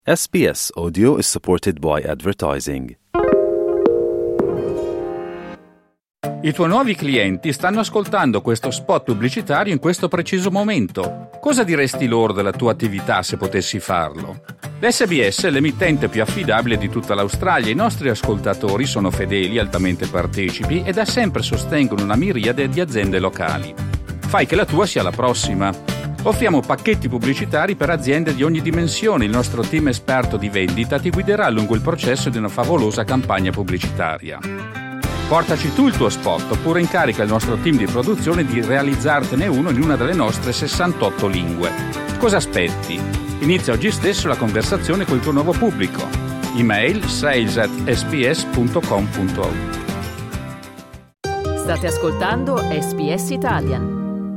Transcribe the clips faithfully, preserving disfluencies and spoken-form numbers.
S B S Audio is supported by advertising. I tuoi nuovi clienti stanno ascoltando questo spot pubblicitario in questo preciso momento. Cosa diresti loro della tua attività se potessi farlo? L'S B S è l'emittente più affidabile di tutta l'Australia. I nostri ascoltatori sono fedeli, altamente partecipi e da sempre sostengono una miriade di aziende locali. Fai che la tua sia la prossima. Offriamo pacchetti pubblicitari per aziende di ogni dimensione. Il nostro team esperto di vendita ti guiderà lungo il processo di una favolosa campagna pubblicitaria. Portaci tu il tuo spot oppure incarica il nostro team di produzione di realizzartene uno in una delle nostre sessantotto lingue. Cosa aspetti? Inizia oggi stesso la conversazione col tuo nuovo pubblico. Email sales at s b s punto com punto a u. State ascoltando S B S Italian.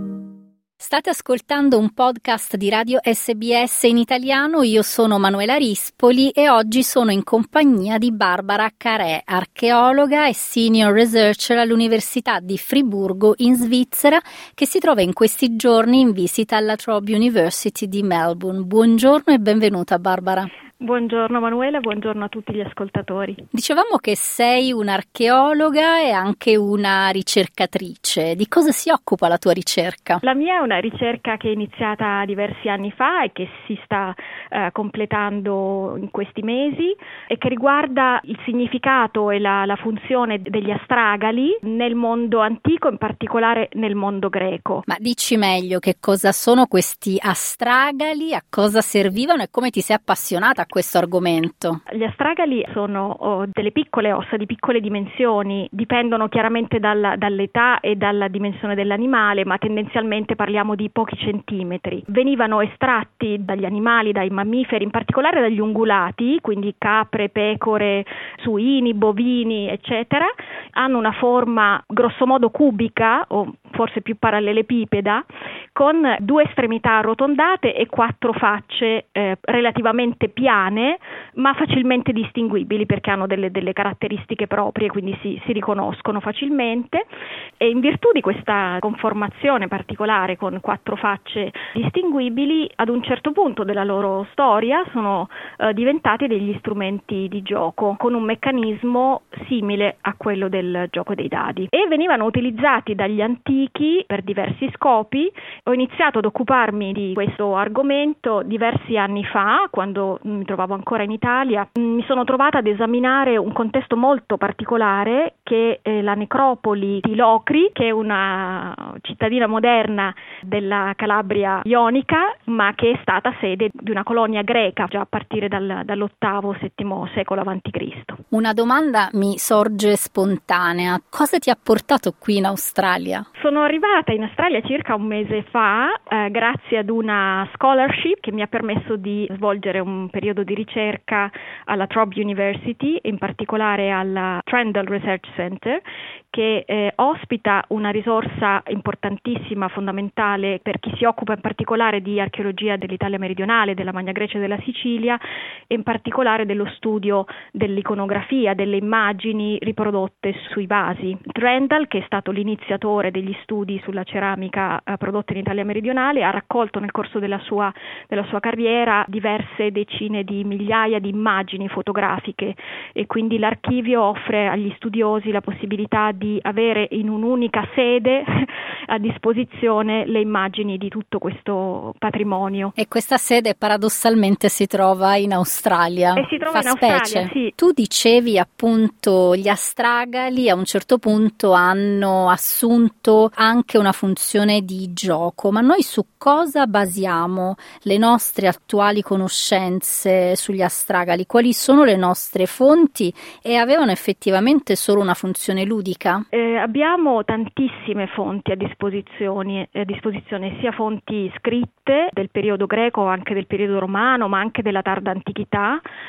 State ascoltando un podcast di Radio S B S in italiano. Io sono Manuela Rispoli e oggi sono in compagnia di Barbara Carè, archeologa e senior researcher all'Università di Friburgo in Svizzera, che si trova in questi giorni in visita alla La Trobe University di Melbourne. Buongiorno e benvenuta, Barbara. Buongiorno Manuela, buongiorno a tutti gli ascoltatori. Dicevamo che sei un'archeologa e anche una ricercatrice. Di cosa si occupa la tua ricerca? La mia è una ricerca che è iniziata diversi anni fa e che si sta eh, completando in questi mesi e che riguarda il significato e la, la funzione degli astragali nel mondo antico, in particolare nel mondo greco. Ma dici meglio che cosa sono questi astragali, a cosa servivano e come ti sei appassionata a questo argomento? Gli astragali sono oh, delle piccole ossa di piccole dimensioni, dipendono chiaramente dalla, dall'età e dalla dimensione dell'animale, ma tendenzialmente parliamo di pochi centimetri. Venivano estratti dagli animali, dai mammiferi, in particolare dagli ungulati, quindi capre, pecore, suini, bovini, eccetera. Hanno una forma grossomodo cubica o forse più parallelepipeda, con due estremità arrotondate e quattro facce eh, relativamente piane, ma facilmente distinguibili perché hanno delle, delle caratteristiche proprie, quindi si, si riconoscono facilmente. E in virtù di questa conformazione particolare con quattro facce distinguibili, ad un certo punto della loro storia sono eh, diventati degli strumenti di gioco con un meccanismo simile a quello del gioco dei dadi e venivano utilizzati dagli antichi per diversi scopi. Ho iniziato ad occuparmi di questo argomento diversi anni fa, quando mi trovavo ancora in Italia. Mi sono trovata ad esaminare un contesto molto particolare che è la necropoli di Locri, che è una cittadina moderna della Calabria ionica, ma che è stata sede di una colonia greca già a partire dal, dall'ottavo settimo secolo avanti Cristo. Una domanda mi sorge spontanea. Cosa ti ha portato qui in Australia? Sono arrivata in Australia circa un mese fa eh, grazie ad una scholarship che mi ha permesso di svolgere un periodo di ricerca alla La Trobe University, in particolare al Trendall Research Center, che eh, ospita una risorsa importantissima, fondamentale per chi si occupa in particolare di archeologia dell'Italia meridionale, della Magna Grecia e della Sicilia, e in particolare dello studio dell'iconografia, delle immagini riprodotte sui vasi. Trendall, che è stato l'iniziatore degli studi sulla ceramica eh, prodotta in Italia meridionale, ha raccolto nel corso della sua, della sua carriera diverse decine di migliaia di immagini fotografiche e quindi l'archivio offre agli studiosi la possibilità di avere in un'unica sede a disposizione le immagini di tutto questo patrimonio. E questa sede paradossalmente si trova in Australia. E si trova Fa in specie. Australia, sì. Tu dicevi appunto gli astragali a un certo punto hanno assunto anche una funzione di gioco, ma noi su cosa basiamo le nostre attuali conoscenze sugli astragali? Quali sono le nostre fonti e avevano effettivamente solo una funzione ludica? Eh, abbiamo tantissime fonti a disposizione, a disposizione, sia fonti scritte del periodo greco, anche del periodo romano, ma anche della tarda antichità,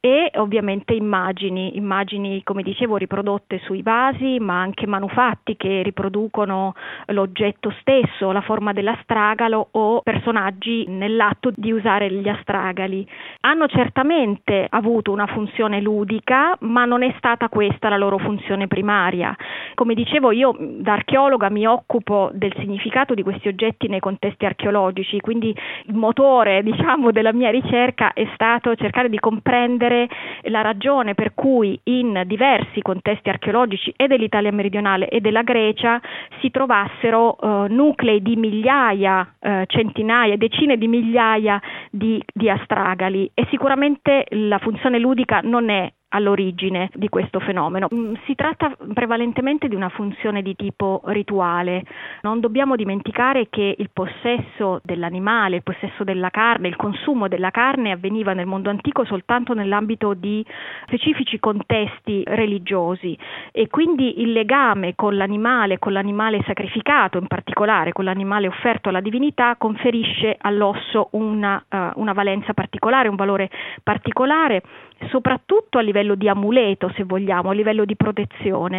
e ovviamente immagini, immagini come dicevo riprodotte sui vasi, ma anche manufatti che riproducono l'oggetto stesso, la forma dell'astragalo o personaggi nell'atto di usare gli astragali. Hanno certamente avuto una funzione ludica, ma non è stata questa la loro funzione primaria. Come dicevo, io da archeologa mi occupo del significato di questi oggetti nei contesti archeologici, quindi il motore, diciamo, della mia ricerca è stato cercare di comprendere la ragione per cui in diversi contesti archeologici e dell'Italia meridionale e della Grecia si trovassero eh, nuclei di migliaia, eh, centinaia, decine di migliaia di, di astragali, e sicuramente la funzione ludica non è all'origine di questo fenomeno. Si tratta prevalentemente di una funzione di tipo rituale. Non dobbiamo dimenticare che il possesso dell'animale, il possesso della carne, il consumo della carne avveniva nel mondo antico soltanto nell'ambito di specifici contesti religiosi, e quindi il legame con l'animale, con l'animale sacrificato, in particolare con l'animale offerto alla divinità, conferisce all'osso una, uh, una valenza particolare, un valore particolare, soprattutto a livello di amuleto, se vogliamo, a livello di protezione,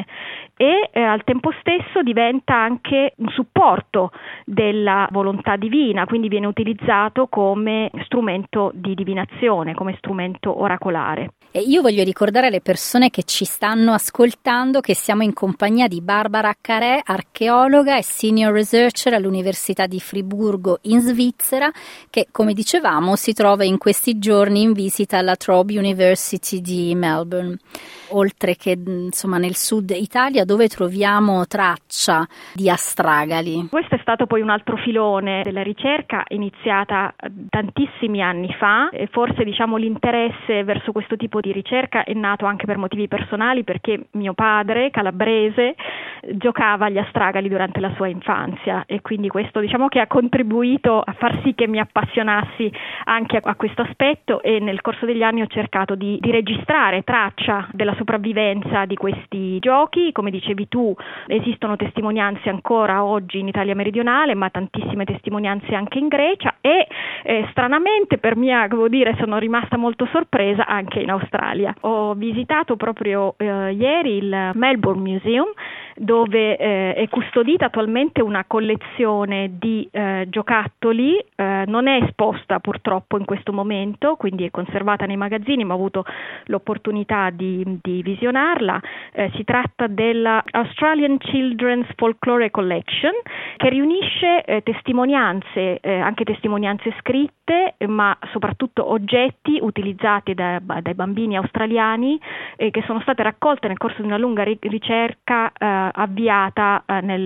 e eh, al tempo stesso diventa anche un supporto della volontà divina, quindi viene utilizzato come strumento di divinazione, come strumento oracolare. E io voglio ricordare alle persone che ci stanno ascoltando che siamo in compagnia di Barbara Carè, archeologa e senior researcher all'Università di Friburgo in Svizzera, che, come dicevamo, si trova in questi giorni in visita alla Trobe University di Melbourne, oltre che insomma nel sud Italia, dove troviamo traccia di astragali. Questo è stato poi un altro filone della ricerca iniziata tantissimi anni fa, e forse diciamo l'interesse verso questo tipo di ricerca è nato anche per motivi personali, perché mio padre, calabrese, giocava agli astragali durante la sua infanzia, e quindi questo diciamo che ha contribuito a far sì che mi appassionassi anche a, a questo aspetto, e nel corso degli anni ho cercato di, di registrare traccia della sopravvivenza di questi giochi. Come dicevi tu, esistono testimonianze ancora oggi in Italia meridionale, ma tantissime testimonianze anche in Grecia, e eh, stranamente per mia, devo dire, sono rimasta molto sorpresa anche in Australia. Ho visitato proprio eh, ieri il Melbourne Museum, dove eh, è custodita attualmente una collezione di eh, giocattoli, eh, non è esposta purtroppo in questo momento, quindi è conservata nei magazzini, ma ho avuto l'opportunità di, di visionarla. Eh, si tratta della Australian Children's Folklore Collection, che riunisce eh, testimonianze, eh, anche testimonianze scritte, ma soprattutto oggetti utilizzati da, dai bambini australiani, eh, che sono state raccolte nel corso di una lunga ri- ricerca eh, avviata eh, nel,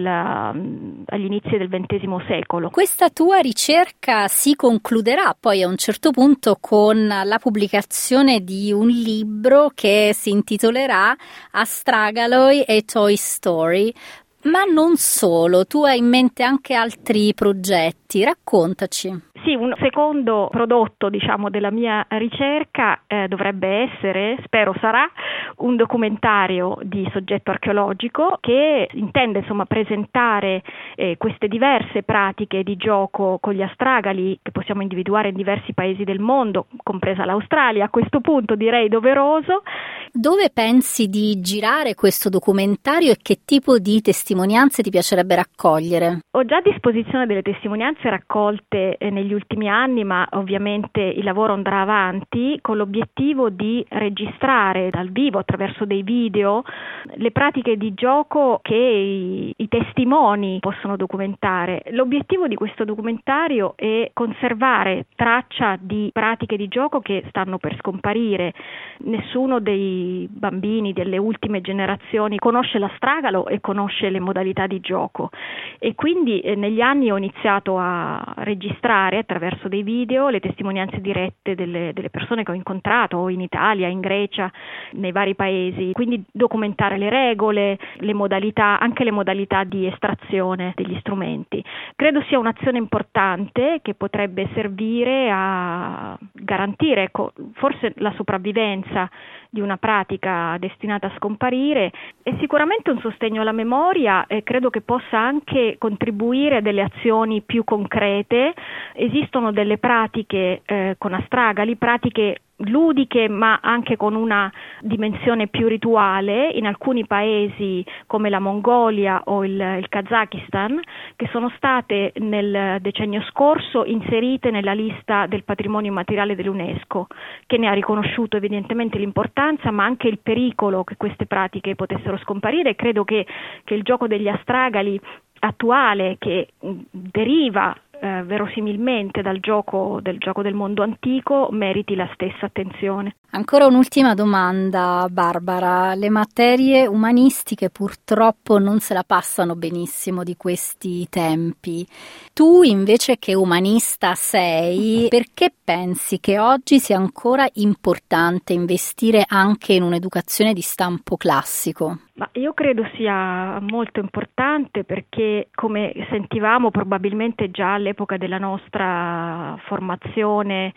uh, agli inizi del ventesimo secolo. Questa tua ricerca si concluderà poi a un certo punto con la pubblicazione di un libro che si intitolerà Astragaloi e Toy Story. Ma non solo, tu hai in mente anche altri progetti, raccontaci. Sì, un secondo prodotto, diciamo, della mia ricerca eh, dovrebbe essere, spero sarà, un documentario di soggetto archeologico che intende insomma presentare eh, queste diverse pratiche di gioco con gli astragali che possiamo individuare in diversi paesi del mondo, compresa l'Australia. A questo punto direi doveroso. Dove pensi di girare questo documentario e che tipo di testimonianze ti piacerebbe raccogliere? Ho già a disposizione delle testimonianze raccolte eh, negli ultimi anni, ma ovviamente il lavoro andrà avanti con l'obiettivo di registrare dal vivo, attraverso dei video, le pratiche di gioco che i, i testimoni possono documentare. L'obiettivo di questo documentario è conservare traccia di pratiche di gioco che stanno per scomparire. Nessuno dei bambini delle ultime generazioni conosce l'astragalo e conosce le modalità di gioco, e quindi eh, negli anni ho iniziato a registrare attraverso dei video le testimonianze dirette delle, delle persone che ho incontrato in Italia, in Grecia, nei vari paesi, quindi documentare le regole, le modalità, anche le modalità di estrazione degli strumenti. Credo sia un'azione importante che potrebbe servire a garantire, ecco, forse la sopravvivenza di una pratica destinata a scomparire, è sicuramente un sostegno alla memoria, e credo che possa anche contribuire a delle azioni più concrete. Esistono delle pratiche eh, con astragali, pratiche ludiche ma anche con una dimensione più rituale in alcuni paesi come la Mongolia o il, il Kazakistan, che sono state nel decennio scorso inserite nella lista del patrimonio immateriale dell'UNESCO, che ne ha riconosciuto evidentemente l'importanza ma anche il pericolo che queste pratiche potessero scomparire. Credo che, che il gioco degli astragali attuale, che deriva Eh, verosimilmente dal gioco del gioco del mondo antico, meriti la stessa attenzione. Ancora un'ultima domanda, Barbara. Le materie umanistiche purtroppo non se la passano benissimo di questi tempi. Tu invece, che umanista sei, perché pensi che oggi sia ancora importante investire anche in un'educazione di stampo classico? Ma io credo sia molto importante perché, come sentivamo probabilmente già all'epoca della nostra formazione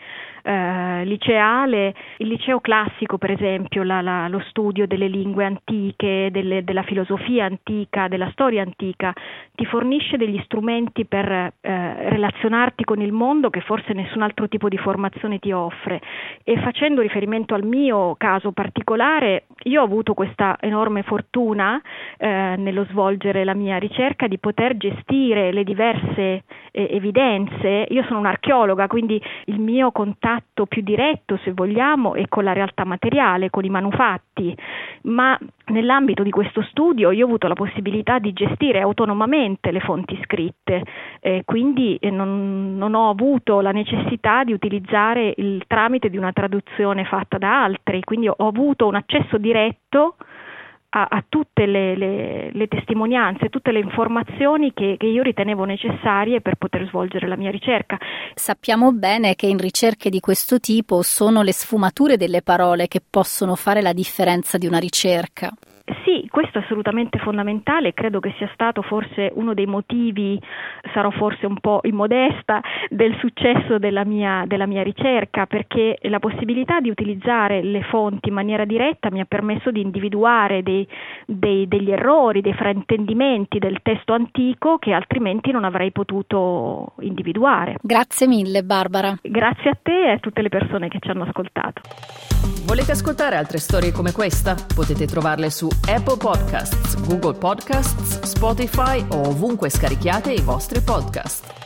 eh, liceale, il liceo classico, per esempio, la, la, lo studio delle lingue antiche, delle, della filosofia antica, della storia antica, ti fornisce degli strumenti per eh, relazionarti con il mondo che forse nessun altro tipo di formazione ti offre. E facendo riferimento al mio caso particolare, io ho avuto questa enorme fortuna eh, nello svolgere la mia ricerca di poter gestire le diverse eh, evidenze. Io sono un'archeologa, quindi il mio contatto più diretto, se vogliamo, è con la realtà materiale, con i manufatti, ma nell'ambito di questo studio io ho avuto la possibilità di gestire autonomamente le fonti scritte, eh, quindi eh, non, non ho avuto la necessità di utilizzare il tramite di una traduzione fatta da altri, quindi ho avuto un accesso diretto a, a tutte le, le, le testimonianze, tutte le informazioni che, che io ritenevo necessarie per poter svolgere la mia ricerca. Sappiamo bene che in ricerche di questo tipo sono le sfumature delle parole che possono fare la differenza di una ricerca. Sì, questo è assolutamente fondamentale, credo che sia stato forse uno dei motivi, sarò forse un po' immodesta, del successo della mia, della mia ricerca, perché la possibilità di utilizzare le fonti in maniera diretta mi ha permesso di individuare dei, dei, degli errori, dei fraintendimenti del testo antico che altrimenti non avrei potuto individuare. Grazie mille, Barbara. Grazie a te e a tutte le persone che ci hanno ascoltato. Volete ascoltare altre storie come questa? Potete trovarle su Apple Podcasts, Google Podcasts, Spotify o ovunque scarichiate i vostri podcast.